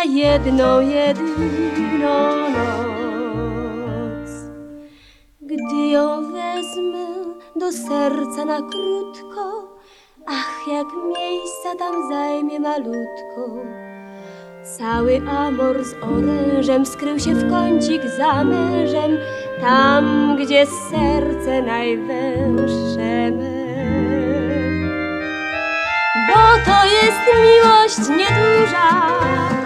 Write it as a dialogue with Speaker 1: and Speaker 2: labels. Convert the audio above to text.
Speaker 1: jedną, jedyną noc. Gdy ją wezmę do serca na krótko, ach, jak miejsca tam zajmie malutko. Cały amor z orężem skrył się w kącik za mężem, tam, gdzie serce najwęższe me. Bo to jest miłość nieduża,